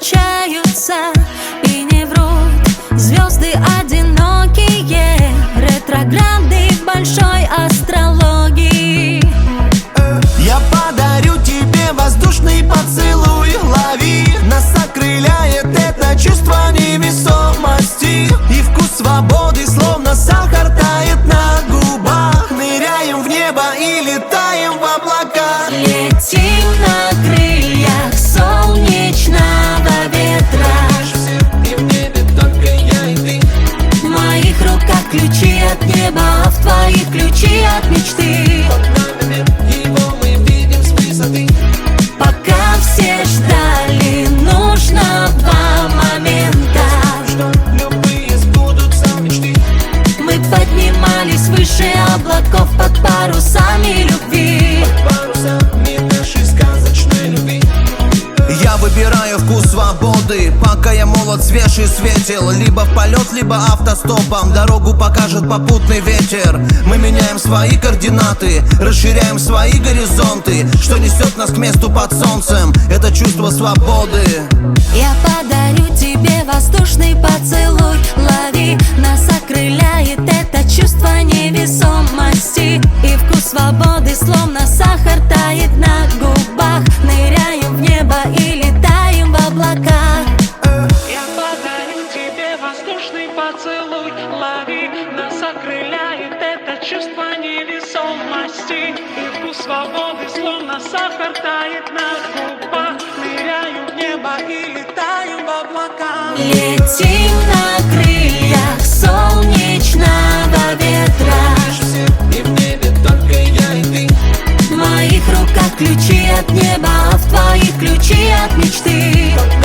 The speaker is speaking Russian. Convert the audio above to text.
встречаются и не врут. Звезды одинокие, ретрограды большой астрологии. Я подарю тебе воздушный поцелуй, лови. Нас окрыляет это чувство невесомости, и вкус свободы словно сахар тает на губах. Ныряем в небо и летаем в облака. Летим на крыльях солнечного ветра. И в небе только я и ты. В моих руках ключи от неба, а в твоих ключи от мечты. Его мы видим с высоты. Пока все ждали нужного момента, Что любые сбудутся мечты. мы поднимались выше облаков под парусами любви. Парусами нашей сказочной любви. Я выбираю вкус свободы, пока я молод, свеж и светел. Либо в полет, либо автостопом, дорогу покажет попутный ветер. Мы меняем свои координаты, расширяем свои горизонты. Что несет нас к месту под солнцем, это чувство свободы. Я подарю тебе воздушный поцелуй, лови. Нас окрыляет это чувство невесомости, и вкус свободы словно сахар тает на губах. Ныряем в небо и летаем в облака. Я подарю тебе воздушный поцелуй, лови. Нас окрыляет это чувство невесомости, и вкус свободы словно сахар тает на губах. Ныряю в небо и летаем в облака. Летим на крыльях солнечного ветра. И в небе только я и ты. В моих руках ключи от неба, а в твоих ключи от мечты.